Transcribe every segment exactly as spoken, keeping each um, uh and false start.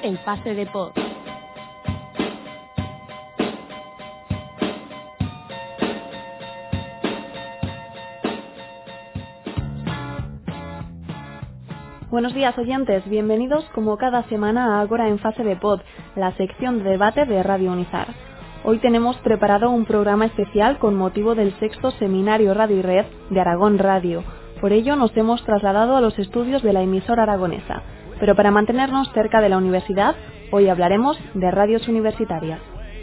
en Fase de Pod. Buenos días, oyentes, bienvenidos como cada semana a Ágora en Fase de Pod, la sección de debate de Radio Unizar. Hoy tenemos preparado un programa especial con motivo del sexto Seminario Radio y Red de Aragón Radio. Por ello nos hemos trasladado a los estudios de la emisora aragonesa. Pero para mantenernos cerca de la universidad, hoy hablaremos de radios universitarias.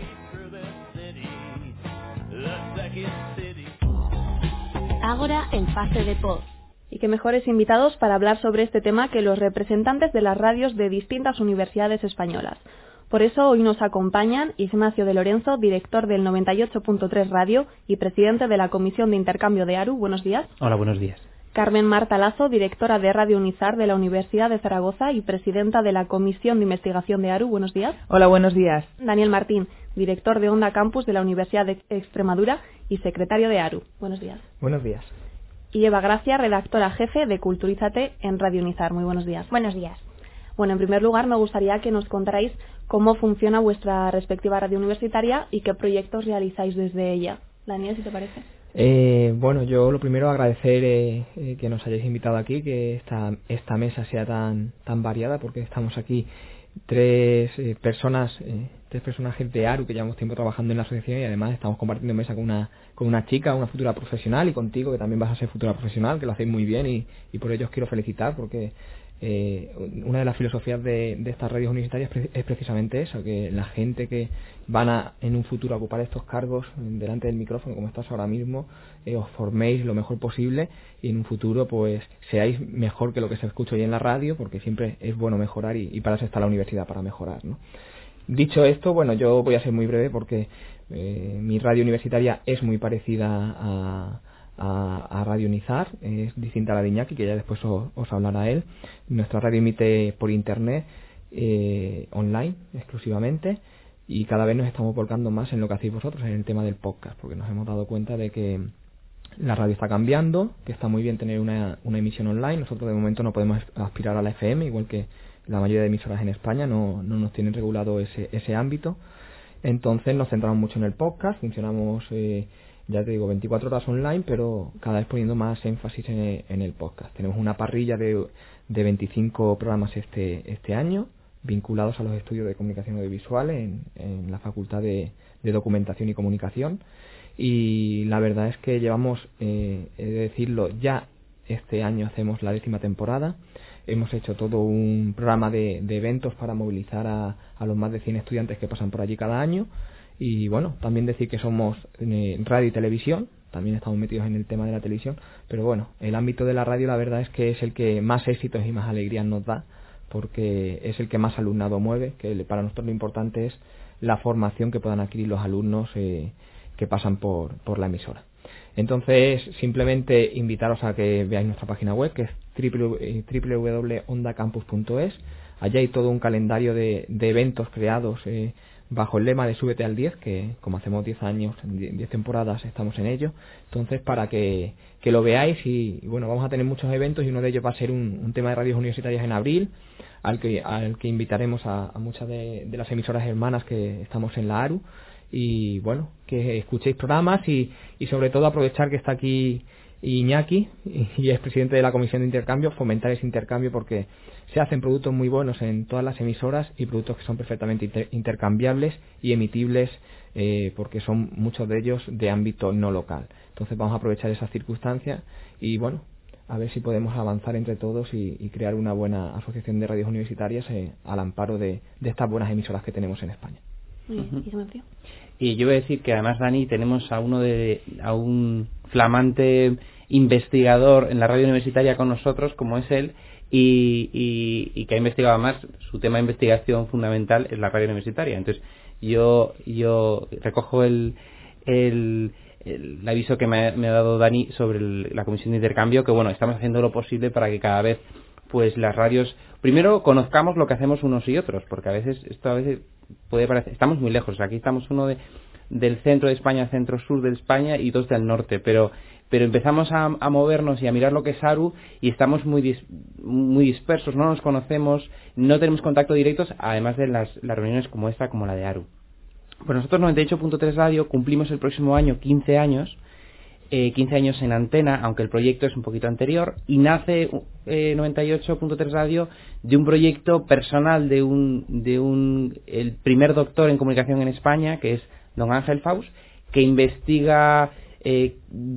Ágora en Fase de Pod. Y qué mejores invitados para hablar sobre este tema que los representantes de las radios de distintas universidades españolas. Por eso hoy nos acompañan Ignacio de Lorenzo, director del noventa y ocho punto tres Radio y presidente de la Comisión de Intercambio de ARU. Buenos días. Hola, buenos días. Carmen Marta Lazo, directora de Radio Unizar de la Universidad de Zaragoza y presidenta de la Comisión de Investigación de ARU. Buenos días. Hola, buenos días. Daniel Martín, director de Onda Campus de la Universidad de Extremadura y secretario de ARU. Buenos días. Buenos días. Y Eva Gracia, redactora jefe de Culturízate en Radio Unizar. Muy buenos días. Buenos días. Bueno, en primer lugar me gustaría que nos contarais cómo funciona vuestra respectiva radio universitaria y qué proyectos realizáis desde ella. Daniel, si te parece. Eh, bueno, yo lo primero agradecer eh, eh, que nos hayáis invitado aquí, que esta esta mesa sea tan tan variada, porque estamos aquí tres eh, personas, eh, tres personajes de ARU que llevamos tiempo trabajando en la asociación y además estamos compartiendo mesa con una con una chica, una futura profesional, y contigo que también vas a ser futura profesional, que lo hacéis muy bien y, y por ello os quiero felicitar, porque eh, una de las filosofías de, de estas radios universitarias es precisamente eso, que la gente que van a en un futuro a ocupar estos cargos delante del micrófono como estás ahora mismo, eh, os forméis lo mejor posible y en un futuro pues seáis mejor que lo que se escucha hoy en la radio, porque siempre es bueno mejorar y, y para eso está la universidad, para mejorar, ¿no? Dicho esto, bueno, yo voy a ser muy breve porque eh, mi radio universitaria es muy parecida a, a, a Radio Unizar, es distinta a la de Iñaki, que ya después os, os hablará él. Nuestra radio emite por internet, eh, online exclusivamente, y cada vez nos estamos volcando más en lo que hacéis vosotros, en el tema del podcast, porque nos hemos dado cuenta de que la radio está cambiando, que está muy bien tener una, una emisión online. Nosotros de momento no podemos aspirar a la F M, igual que la mayoría de emisoras en España no, no nos tienen regulado ese, ese ámbito. Entonces nos centramos mucho en el podcast, funcionamos, eh, ya te digo, veinticuatro horas online, pero cada vez poniendo más énfasis en el, en el podcast. Tenemos una parrilla de, de veinticinco programas este, este año, vinculados a los estudios de comunicación audiovisual en, en la Facultad de, de Documentación y Comunicación. Y la verdad es que llevamos, eh, he de decirlo, ya este año hacemos la décima temporada. Hemos hecho todo un programa de, de eventos para movilizar a, a los más de cien estudiantes que pasan por allí cada año. Y bueno, también decir que somos eh, radio y televisión, también estamos metidos en el tema de la televisión, pero bueno, el ámbito de la radio la verdad es que es el que más éxitos y más alegrías nos da, porque es el que más alumnado mueve, que para nosotros lo importante es la formación que puedan adquirir los alumnos eh, que pasan por, por la emisora. Entonces, simplemente invitaros a que veáis nuestra página web, que es doble u doble u doble u punto onda campus punto es. Allí hay todo un calendario de, de eventos creados eh, bajo el lema de Súbete al diez, que como hacemos diez años, diez temporadas estamos en ello. Entonces, para que, que lo veáis y, y bueno, vamos a tener muchos eventos y uno de ellos va a ser un, un tema de radios universitarias en abril, al que, al que invitaremos a, a muchas de, de las emisoras hermanas que estamos en la ARU. Y bueno, que escuchéis programas y, y sobre todo aprovechar que está aquí Iñaki y, y es presidente de la Comisión de Intercambio, fomentar ese intercambio, porque se hacen productos muy buenos en todas las emisoras y productos que son perfectamente inter, intercambiables y emitibles, eh, porque son muchos de ellos de ámbito no local. Entonces vamos a aprovechar esas circunstancias y bueno, a ver si podemos avanzar entre todos y, y crear una buena asociación de radios universitarias eh, al amparo de, de estas buenas emisoras que tenemos en España. Muy bien. ¿Y Y yo voy a decir que además, Dani, tenemos a uno de a un flamante investigador en la radio universitaria con nosotros, como es él, y, y, y que ha investigado más. Su tema de investigación fundamental es la radio universitaria. Entonces, yo yo recojo el el, el aviso que me ha, me ha dado Dani sobre el, la comisión de intercambio, que bueno, estamos haciendo lo posible para que cada vez pues las radios, primero conozcamos lo que hacemos unos y otros, porque a veces esto a veces puede parecer, estamos muy lejos, aquí estamos uno de, del centro de España, centro sur de España y dos del norte, pero pero empezamos a, a movernos y a mirar lo que es ARU y estamos muy dis, muy dispersos, no nos conocemos, no tenemos contacto directo, además de las, las reuniones como esta, como la de ARU. Pues nosotros noventa y ocho punto tres Radio cumplimos el próximo año quince años, eh, quince años en antena, aunque el proyecto es un poquito anterior, y nace eh, noventa y ocho punto tres Radio de un proyecto personal de un, de un, el primer doctor en comunicación en España, que es don Ángel Faust, que investiga, eh,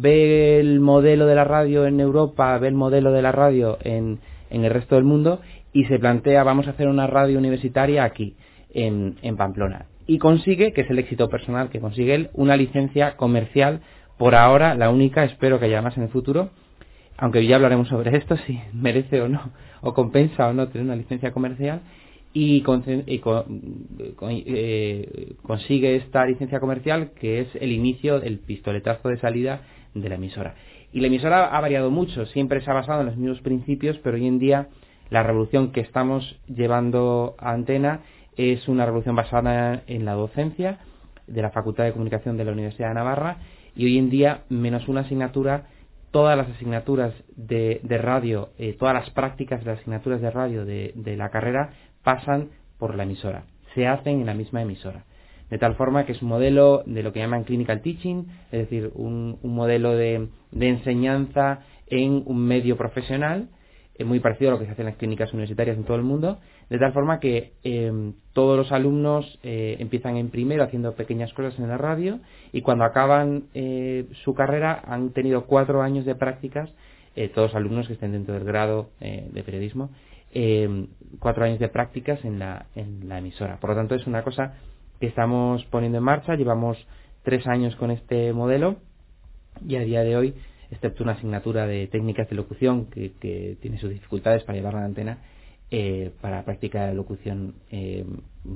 ve el modelo de la radio en Europa, ve el modelo de la radio en, en el resto del mundo, y se plantea, vamos a hacer una radio universitaria aquí, en, en Pamplona. Y consigue, que es el éxito personal que consigue él, una licencia comercial, por ahora la única, espero que haya más en el futuro, aunque ya hablaremos sobre esto, si merece o no, o compensa o no tener una licencia comercial, y, con, y con, con, eh, consigue esta licencia comercial, que es el inicio, el pistoletazo de salida de la emisora. Y la emisora ha variado mucho, siempre se ha basado en los mismos principios, pero hoy en día la revolución que estamos llevando a antena es una revolución basada en la docencia de la Facultad de Comunicación de la Universidad de Navarra, y hoy en día, menos una asignatura, todas las asignaturas de, de radio, eh, todas las prácticas de las asignaturas de radio de, de la carrera pasan por la emisora, se hacen en la misma emisora. De tal forma que es un modelo de lo que llaman clinical teaching, es decir, un, un modelo de, de enseñanza en un medio profesional, eh, muy parecido a lo que se hace en las clínicas universitarias en todo el mundo, de tal forma que eh, todos los alumnos eh, empiezan en primero haciendo pequeñas cosas en la radio, y cuando acaban eh, su carrera han tenido cuatro años de prácticas, eh, todos los alumnos que estén dentro del grado eh, de periodismo, eh, cuatro años de prácticas en la, en la emisora. Por lo tanto, es una cosa que estamos poniendo en marcha, llevamos tres años con este modelo, y a día de hoy, excepto una asignatura de técnicas de locución que, que tiene sus dificultades para llevarla a la antena, eh, para práctica de locución, eh,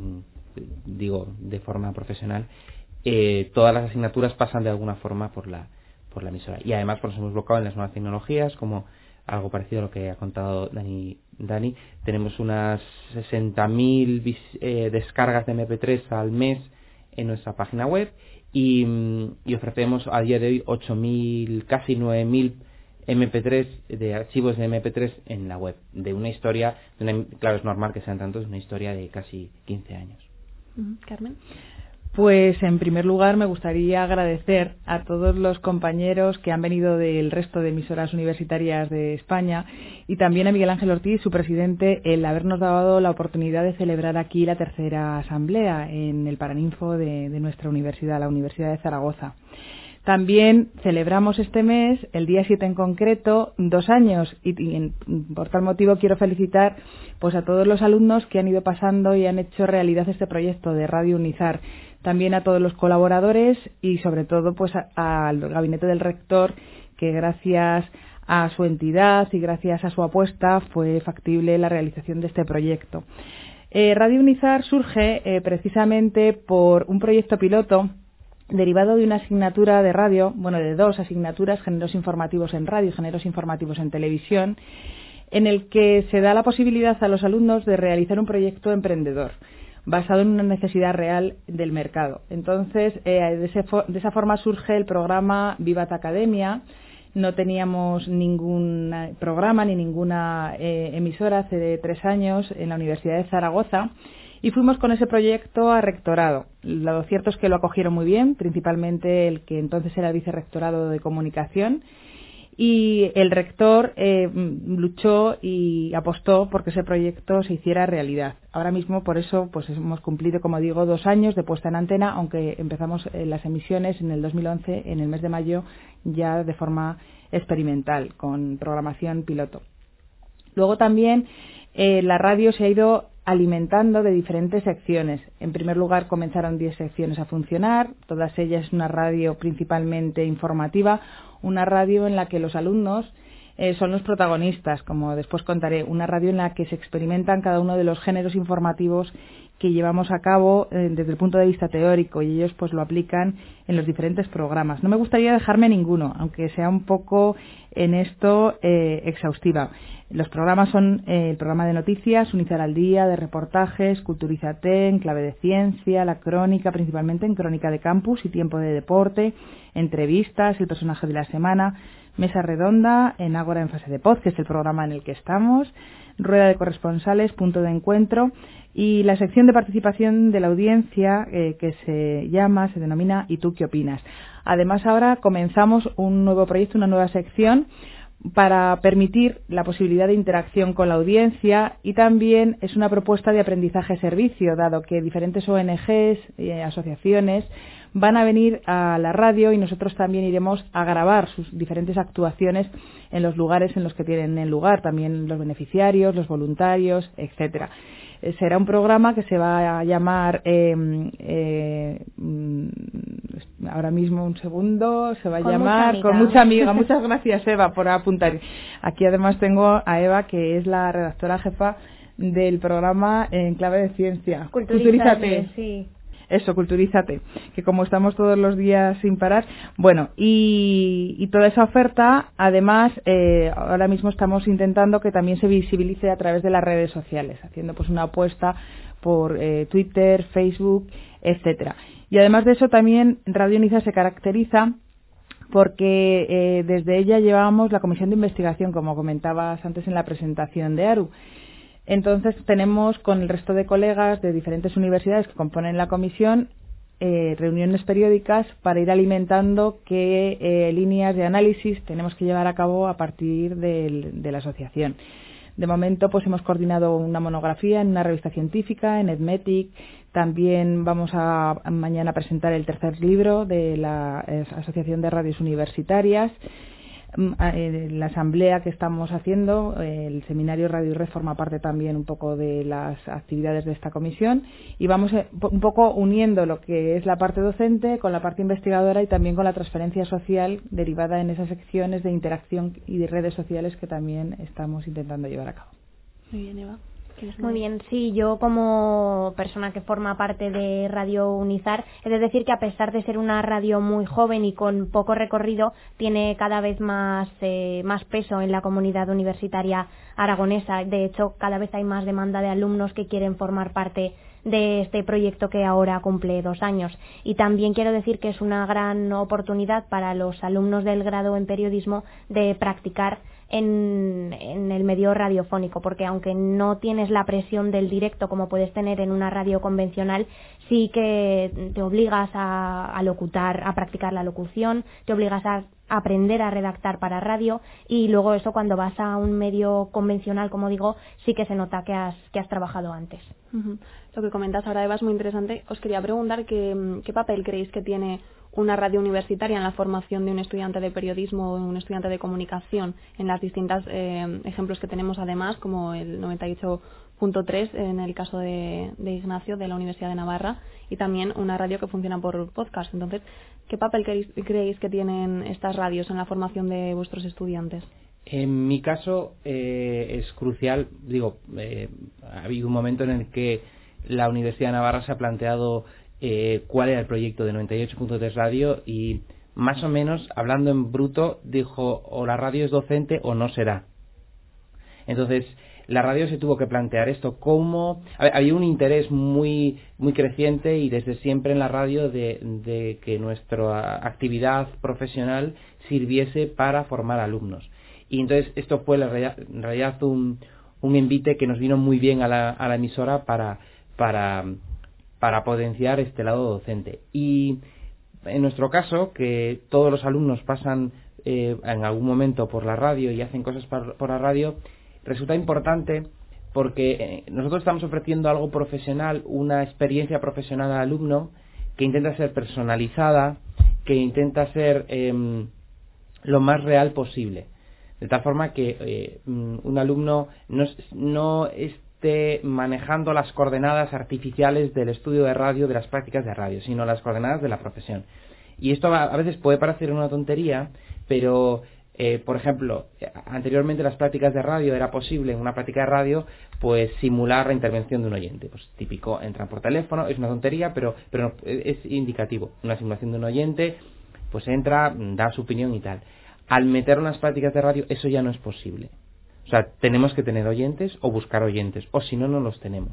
digo, de forma profesional, eh, todas las asignaturas pasan de alguna forma por la por la emisora. Y además, pues, nos hemos bloqueado en las nuevas tecnologías, como algo parecido a lo que ha contado Dani. Dani. Tenemos unas sesenta mil eh, descargas de eme pe tres al mes en nuestra página web, y, y ofrecemos a día de hoy ocho mil, casi nueve mil eme pe tres, de archivos de eme pe tres en la web, de una historia, de una, claro, es normal que sean tantos, una historia de casi quince años. Carmen. Pues en primer lugar me gustaría agradecer a todos los compañeros que han venido del resto de emisoras universitarias de España, y también a Miguel Ángel Ortiz, su presidente, el habernos dado la oportunidad de celebrar aquí la tercera asamblea en el Paraninfo de, de nuestra universidad, la Universidad de Zaragoza. También celebramos este mes, el día siete en concreto, dos años, y, y en, por tal motivo quiero felicitar pues a todos los alumnos que han ido pasando y han hecho realidad este proyecto de Radio Unizar. También a todos los colaboradores y sobre todo pues al gabinete del rector, que gracias a su entidad y gracias a su apuesta fue factible la realización de este proyecto. Eh, Radio Unizar surge eh, precisamente por un proyecto piloto derivado de una asignatura de radio, bueno, de dos asignaturas, géneros informativos en radio y géneros informativos en televisión, en el que se da la posibilidad a los alumnos de realizar un proyecto emprendedor basado en una necesidad real del mercado. Entonces, eh, de, ese fo- de esa forma surge el programa Vivat Academia. No teníamos ningún programa ni ninguna eh, emisora hace tres años en la Universidad de Zaragoza, y fuimos con ese proyecto a rectorado. Lo cierto es que lo acogieron muy bien, principalmente el que entonces era el vicerrectorado de comunicación, y el rector eh, luchó y apostó porque ese proyecto se hiciera realidad. Ahora mismo, por eso, pues hemos cumplido, como digo, dos años de puesta en antena, aunque empezamos eh, las emisiones en el dos mil once, en el mes de mayo, ya de forma experimental, con programación piloto. Luego también eh, la radio se ha ido alimentando de diferentes secciones. En primer lugar, comenzaron diez secciones a funcionar, todas ellas una radio principalmente informativa, una radio en la que los alumnos eh, son los protagonistas, como después contaré, una radio en la que se experimentan cada uno de los géneros informativos que llevamos a cabo eh, desde el punto de vista teórico, y ellos pues lo aplican en los diferentes programas. No me gustaría dejarme ninguno, aunque sea un poco en esto eh, exhaustiva. Los programas son eh, el programa de noticias, Unizar al Día, de reportajes, Culturízate, en clave de ciencia, la crónica, principalmente en Crónica de Campus y Tiempo de Deporte, entrevistas, el personaje de la semana, Mesa Redonda, en Ágora en fase de pod, que es el programa en el que estamos, Rueda de Corresponsales, Punto de Encuentro, y la sección de participación de la audiencia eh, que se llama, se denomina ¿Y tú qué opinas? Además, ahora comenzamos un nuevo proyecto, una nueva sección para permitir la posibilidad de interacción con la audiencia, y también es una propuesta de aprendizaje-servicio, dado que diferentes O N Ges, eh, asociaciones, van a venir a la radio, y nosotros también iremos a grabar sus diferentes actuaciones en los lugares en los que tienen el lugar, también los beneficiarios, los voluntarios, etcétera. Eh, será un programa que se va a llamar, eh, eh, ahora mismo un segundo, se va a con llamar mucha Con mucha amiga. Muchas gracias, Eva, por apuntar. Aquí además tengo a Eva, que es la redactora jefa del programa En Clave de Ciencia. Culturízate, sí. Eso, Culturízate, que como estamos todos los días sin parar, bueno, y, y toda esa oferta, además, eh, ahora mismo estamos intentando que también se visibilice a través de las redes sociales, haciendo pues una apuesta por eh, Twitter, Facebook, etcétera. Y además de eso, también Radio Unizar se caracteriza porque eh, desde ella llevamos la comisión de investigación, como comentabas antes en la presentación de Aru. Entonces tenemos con el resto de colegas de diferentes universidades que componen la comisión eh, reuniones periódicas para ir alimentando qué eh, líneas de análisis tenemos que llevar a cabo a partir del, de la asociación. De momento pues hemos coordinado una monografía en una revista científica, en Edmetic. También vamos a, a mañana a presentar el tercer libro de la eh, Asociación de Radios Universitarias. La asamblea que estamos haciendo, el seminario Radio y Red, forma parte también un poco de las actividades de esta comisión, y vamos un poco uniendo lo que es la parte docente con la parte investigadora y también con la transferencia social derivada en esas secciones de interacción y de redes sociales que también estamos intentando llevar a cabo. Muy bien, Eva. Muy bien, sí, yo como persona que forma parte de Radio Unizar, he de decir que a pesar de ser una radio muy joven y con poco recorrido, tiene cada vez más, eh, más peso en la comunidad universitaria aragonesa. De hecho, cada vez hay más demanda de alumnos que quieren formar parte de este proyecto que ahora cumple dos años. Y también quiero decir que es una gran oportunidad para los alumnos del grado en periodismo de practicar en, en el medio radiofónico, porque aunque no tienes la presión del directo como puedes tener en una radio convencional, sí que te obligas a, a locutar, a practicar la locución, te obligas a aprender a redactar para radio, y luego eso cuando vas a un medio convencional, como digo, sí que se nota que has, que has trabajado antes. Uh-huh. Lo que comentas ahora, Eva, es muy interesante. Os quería preguntar qué, qué papel creéis que tiene una radio universitaria en la formación de un estudiante de periodismo o un estudiante de comunicación en las distintas eh, ejemplos que tenemos, además, como el noventa y ocho punto tres en el caso de, de Ignacio de la Universidad de Navarra, y también una radio que funciona por podcast. Entonces, ¿qué papel creéis, creéis que tienen estas radios en la formación de vuestros estudiantes? En mi caso eh, es crucial. Digo, eh, ha habido un momento en el que la Universidad de Navarra se ha planteado eh, cuál era el proyecto de noventa y ocho punto tres Radio, y más o menos, hablando en bruto, dijo o la radio es docente o no será. Entonces, la radio se tuvo que plantear esto como... Había un interés muy muy creciente y desde siempre en la radio de, de que nuestra actividad profesional sirviese para formar alumnos. Y entonces esto fue en realidad un, un invite que nos vino muy bien a la, a la emisora para, para, para potenciar este lado docente. Y en nuestro caso, que todos los alumnos pasan eh, en algún momento por la radio y hacen cosas por, por la radio, resulta importante porque nosotros estamos ofreciendo algo profesional, una experiencia profesional al alumno que intenta ser personalizada, que intenta ser eh, lo más real posible. De tal forma que eh, un alumno no, no esté manejando las coordenadas artificiales del estudio de radio, de las prácticas de radio, sino las coordenadas de la profesión. Y esto a, a veces puede parecer una tontería, pero Eh, por ejemplo, anteriormente las prácticas de radio era posible en una práctica de radio pues simular la intervención de un oyente. Pues típico, entran por teléfono, es una tontería, pero, pero es indicativo. Una simulación de un oyente, pues entra, da su opinión y tal. Al meter unas prácticas de radio, eso ya no es posible. O sea, tenemos que tener oyentes o buscar oyentes, o si no, no los tenemos.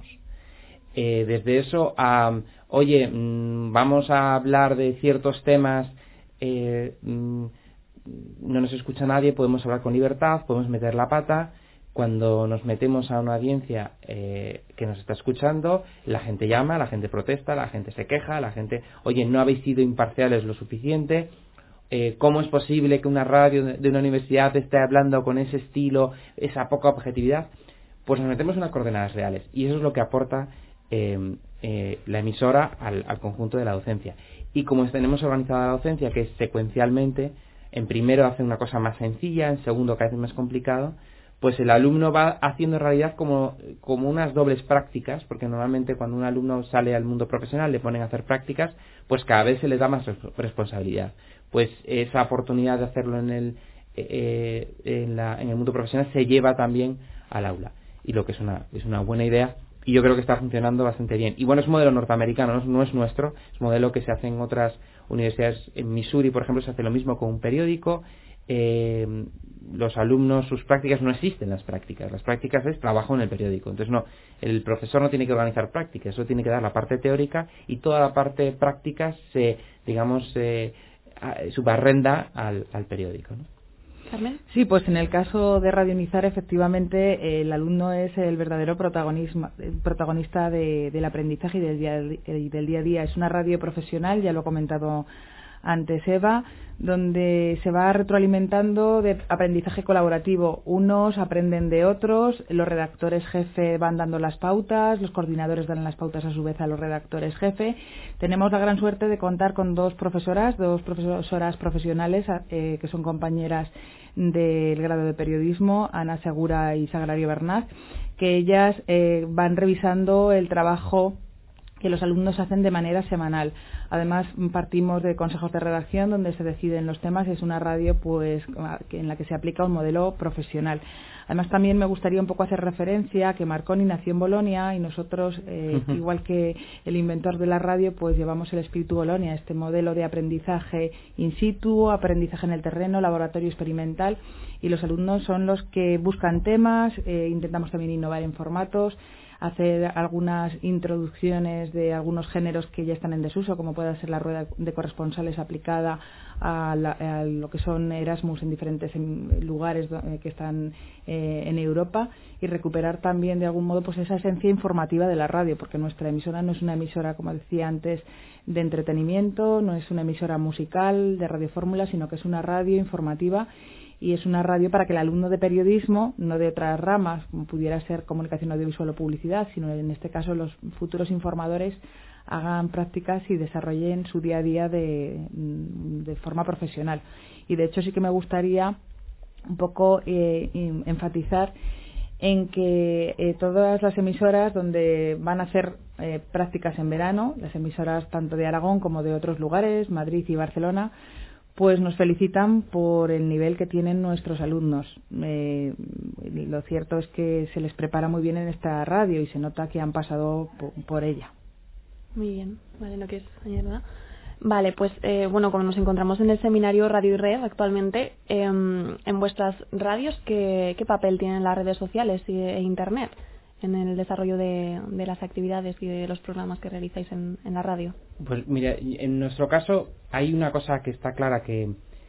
Eh, desde eso a, oye, mmm, vamos a hablar de ciertos temas, eh, mmm, no nos escucha nadie, podemos hablar con libertad, podemos meter la pata. Cuando nos metemos a una audiencia eh, que nos está escuchando, la gente llama, la gente protesta, la gente se queja, la gente, oye, no habéis sido imparciales lo suficiente. Eh, ¿Cómo es posible que una radio de una universidad esté hablando con ese estilo, esa poca objetividad? Pues nos metemos en unas coordenadas reales, y eso es lo que aporta eh, eh, la emisora al, al conjunto de la docencia. Y como tenemos organizada la docencia, que es secuencialmente, en primero hace una cosa más sencilla, en segundo cada vez más complicado, pues el alumno va haciendo en realidad como, como unas dobles prácticas, porque normalmente cuando un alumno sale al mundo profesional le ponen a hacer prácticas, pues cada vez se le da más responsabilidad. Pues esa oportunidad de hacerlo en el, eh, en, la, en el mundo profesional se lleva también al aula, y lo que es una, es una buena idea, y yo creo que está funcionando bastante bien. Y bueno, es modelo norteamericano, no es, no es nuestro, es modelo que se hace en otras universidades. En Missouri, por ejemplo, se hace lo mismo con un periódico. Eh, los alumnos, sus prácticas, no existen las prácticas, las prácticas es trabajo en el periódico. Entonces no, el profesor no tiene que organizar prácticas, eso tiene que dar la parte teórica, y toda la parte práctica se, digamos, eh, subarrenda al, al periódico, ¿no? Carmen. Sí, pues en el caso de Radio Unizar, efectivamente, eh, el alumno es el verdadero protagonismo, el protagonista de, del aprendizaje y del día, y del día a día. Es una radio profesional, ya lo ha comentado antes Eva, donde se va retroalimentando de aprendizaje colaborativo. Unos aprenden de otros, los redactores jefe van dando las pautas, los coordinadores dan las pautas a su vez a los redactores jefe. Tenemos la gran suerte de contar con dos profesoras, dos profesoras profesionales eh, que son compañeras del grado de periodismo, Ana Segura y Sagrario Bernat, que ellas eh, van revisando el trabajo que los alumnos hacen de manera semanal. Además, partimos de consejos de redacción donde se deciden los temas. Es una radio pues en la que se aplica un modelo profesional. Además, también me gustaría un poco hacer referencia a que Marconi nació en Bolonia, y nosotros, eh, uh-huh. igual que el inventor de la radio, pues llevamos el espíritu Bolonia, este modelo de aprendizaje in situ, aprendizaje en el terreno, laboratorio experimental, y los alumnos son los que buscan temas. Eh, intentamos también innovar en formatos, hacer algunas introducciones de algunos géneros que ya están en desuso, como puede ser la rueda de corresponsales aplicada a, la, a lo que son Erasmus en diferentes lugares que están eh, en Europa, y recuperar también de algún modo pues esa esencia informativa de la radio, porque nuestra emisora no es una emisora, como decía antes, de entretenimiento, no es una emisora musical de Radio Fórmula, sino que es una radio informativa. Y es una radio para que el alumno de periodismo, no de otras ramas, como pudiera ser comunicación audiovisual o publicidad, sino en este caso los futuros informadores, hagan prácticas y desarrollen su día a día de, de forma profesional. Y de hecho sí que me gustaría un poco eh, enfatizar en que eh, todas las emisoras donde van a hacer eh, prácticas en verano, las emisoras tanto de Aragón como de otros lugares, Madrid y Barcelona, pues nos felicitan por el nivel que tienen nuestros alumnos. Eh, lo cierto es que se les prepara muy bien en esta radio y se nota que han pasado por, por ella. Muy bien, vale, ¿no quieres añadir nada? Vale, pues eh, bueno, como nos encontramos en el seminario Radio y Red actualmente, eh, en vuestras radios, ¿qué, ¿qué papel tienen las redes sociales y, e Internet en el desarrollo de, de las actividades y de los programas que realizáis en, en la radio? Pues mira, en nuestro caso hay una cosa que está clara, que,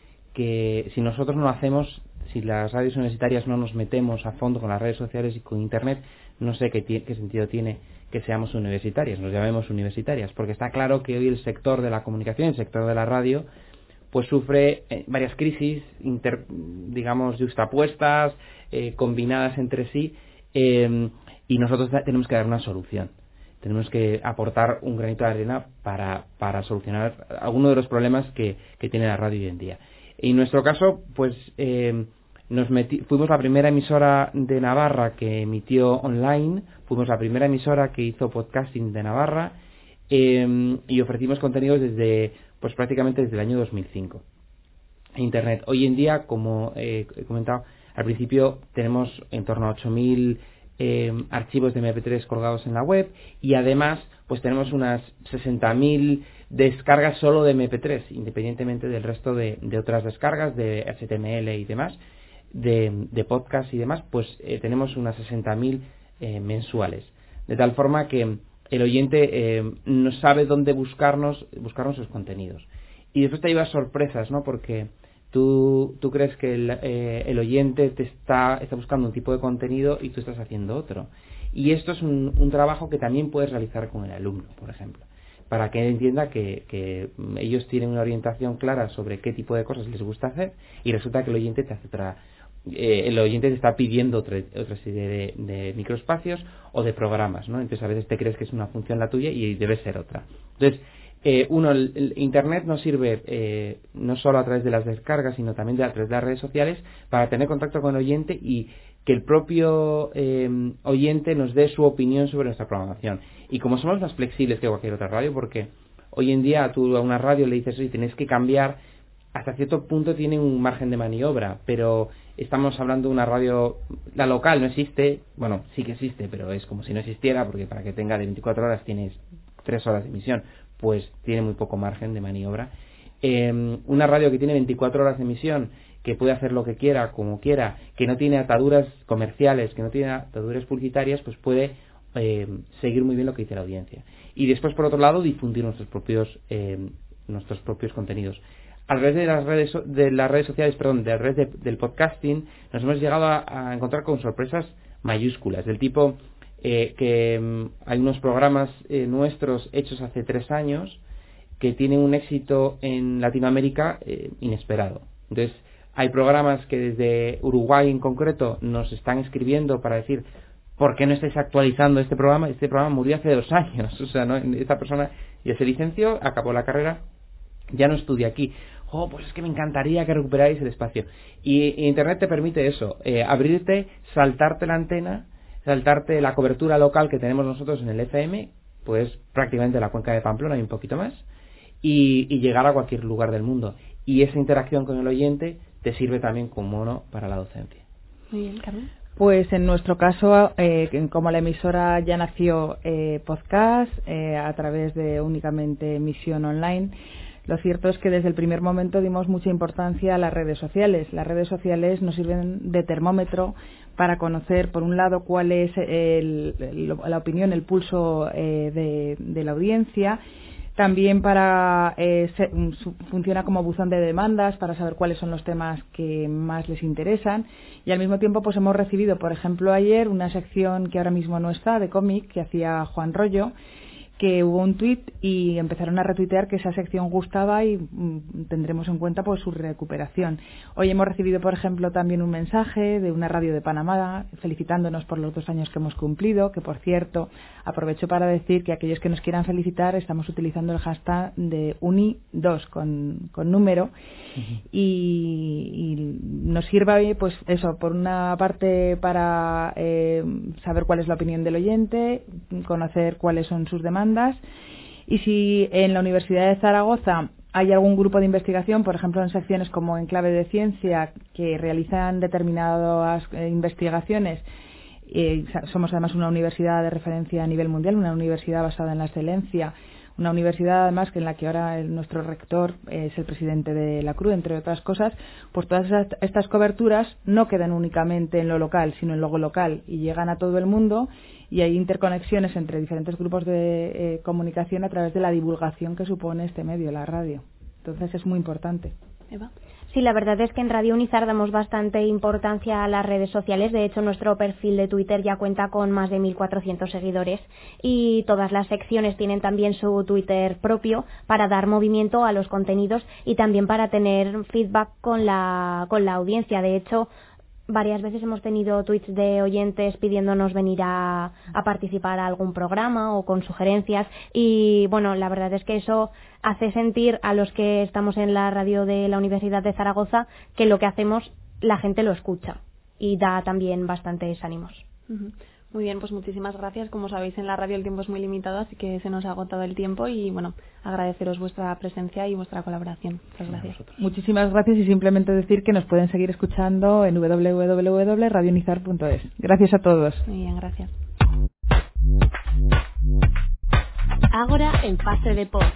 que si nosotros no lo hacemos, si las radios universitarias no nos metemos a fondo con las redes sociales y con Internet, no sé qué, qué sentido tiene que seamos universitarias, nos llamemos universitarias, porque está claro que hoy el sector de la comunicación, el sector de la radio, pues sufre eh, varias crisis, inter, digamos, justapuestas, eh, combinadas entre sí, eh, y nosotros tenemos que dar una solución. Tenemos que aportar un granito de arena para, para solucionar algunos de los problemas que, que tiene la radio hoy en día. Y en nuestro caso, pues eh, nos metí, fuimos la primera emisora de Navarra que emitió online, fuimos la primera emisora que hizo podcasting de Navarra, eh, y ofrecimos contenidos desde, pues prácticamente desde el año dos mil cinco. Internet. Hoy en día, como eh, he comentado al principio, tenemos en torno a ocho mil eh, archivos de eme pe tres colgados en la web, y además pues tenemos unas sesenta mil descargas solo de eme pe tres, independientemente del resto de, de otras descargas de hache te eme ele y demás, de, de podcast y demás, pues eh, tenemos unas sesenta mil eh, mensuales. De tal forma que el oyente eh, no sabe dónde buscarnos, buscar nuestros contenidos. Y después te llevas sorpresas, ¿no? Porque tú, tú crees que el, eh, el oyente te está, está buscando un tipo de contenido y tú estás haciendo otro. Y esto es un, un trabajo que también puedes realizar con el alumno, por ejemplo, para que él entienda que, que ellos tienen una orientación clara sobre qué tipo de cosas les gusta hacer, y resulta que el oyente te hace otra, eh, el oyente te está pidiendo otra, otra serie de, de microespacios o de programas, ¿no? Entonces a veces te crees que es una función la tuya y debe ser otra. Entonces, eh, uno, el, el Internet nos sirve eh, no solo a través de las descargas, sino también de, a través de las redes sociales, para tener contacto con el oyente y que el propio eh, oyente nos dé su opinión sobre nuestra programación. Y como somos más flexibles que cualquier otra radio, porque hoy en día tú a una radio le dices, oye, tenéis que cambiar, hasta cierto punto tiene un margen de maniobra, pero estamos hablando de una radio, la local no existe, bueno, sí que existe, pero es como si no existiera, porque para que tenga de veinticuatro horas tienes tres horas de emisión, pues tiene muy poco margen de maniobra. Eh, una radio que tiene veinticuatro horas de emisión, que puede hacer lo que quiera, como quiera, que no tiene ataduras comerciales, que no tiene ataduras publicitarias, pues puede eh, seguir muy bien lo que dice la audiencia. Y después, por otro lado, difundir nuestros propios eh, nuestros propios contenidos. A través de las redes de las redes sociales, perdón, de a través de, del podcasting, nos hemos llegado a, a encontrar con sorpresas mayúsculas, del tipo eh, que um, hay unos programas eh, nuestros hechos hace tres años que tienen un éxito en Latinoamérica eh, inesperado. Entonces, hay programas que desde Uruguay en concreto nos están escribiendo para decir, ¿por qué no estáis actualizando este programa? Este programa murió hace dos años. O sea, ¿no? Esta persona ya se licenció, acabó la carrera, ya no estudia aquí. Oh, pues es que me encantaría que recuperáis el espacio. Y, y Internet te permite eso, eh, abrirte, saltarte la antena, saltarte la cobertura local que tenemos nosotros en el efe eme, pues prácticamente la cuenca de Pamplona y un poquito más, y, y llegar a cualquier lugar del mundo. Y esa interacción con el oyente te sirve también como mono para la docencia. Muy bien, Carmen. Pues en nuestro caso, eh, como la emisora ya nació eh, podcast eh, a través de únicamente emisión online, lo cierto es que desde el primer momento dimos mucha importancia a las redes sociales. Las redes sociales nos sirven de termómetro para conocer, por un lado, cuál es el, el, la opinión, el pulso eh, de, de la audiencia. También para eh, se, funciona como buzón de demandas para saber cuáles son los temas que más les interesan, y al mismo tiempo pues hemos recibido, por ejemplo, ayer una sección que ahora mismo no está, de cómic, que hacía Juan Rollo, que hubo un tuit y empezaron a retuitear que esa sección gustaba y mm, tendremos en cuenta pues su recuperación. Hoy hemos recibido, por ejemplo, también un mensaje de una radio de Panamá felicitándonos por los dos años que hemos cumplido, que por cierto aprovecho para decir que aquellos que nos quieran felicitar estamos utilizando el hashtag de uni dos con, con número. Uh-huh. y, y nos sirva pues eso, por una parte para eh, saber cuál es la opinión del oyente, conocer cuáles son sus demandas. Y si en la Universidad de Zaragoza hay algún grupo de investigación, por ejemplo en secciones como En Clave de Ciencia, que realizan determinadas eh, investigaciones, eh, somos además una universidad de referencia a nivel mundial, una universidad basada en la excelencia, una universidad además que en la que ahora el, nuestro rector es el presidente de la C R U, entre otras cosas, pues todas estas coberturas no quedan únicamente en lo local, sino en lo local, y llegan a todo el mundo, y hay interconexiones entre diferentes grupos de eh, comunicación a través de la divulgación que supone este medio, la radio. Entonces es muy importante. Eva. Sí, la verdad es que en Radio Unizar damos bastante importancia a las redes sociales. De hecho, nuestro perfil de Twitter ya cuenta con más de mil cuatrocientos seguidores, y todas las secciones tienen también su Twitter propio para dar movimiento a los contenidos y también para tener feedback con la, con la audiencia. De hecho, varias veces hemos tenido tweets de oyentes pidiéndonos venir a, a participar a algún programa o con sugerencias, y bueno, la verdad es que eso hace sentir a los que estamos en la radio de la Universidad de Zaragoza que lo que hacemos la gente lo escucha, y da también bastantes ánimos. Uh-huh. Muy bien, pues muchísimas gracias. Como sabéis, en la radio el tiempo es muy limitado, así que se nos ha agotado el tiempo y, bueno, agradeceros vuestra presencia y vuestra colaboración. Muchas gracias. Muchísimas gracias y simplemente decir que nos pueden seguir escuchando en doble u doble u doble u punto radio unizar punto es. Gracias a todos. Muy bien, gracias. Ágora en fase de pod.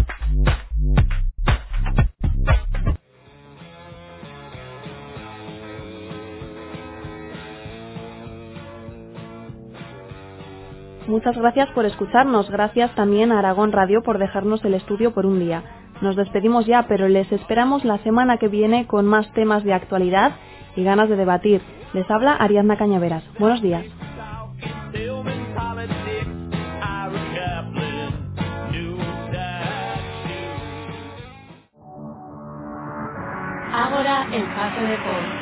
Muchas gracias por escucharnos. Gracias también a Aragón Radio por dejarnos el estudio por un día. Nos despedimos ya, pero les esperamos la semana que viene con más temas de actualidad y ganas de debatir. Les habla Ariadna Cañaveras. Buenos días. Ágora en fase de pod.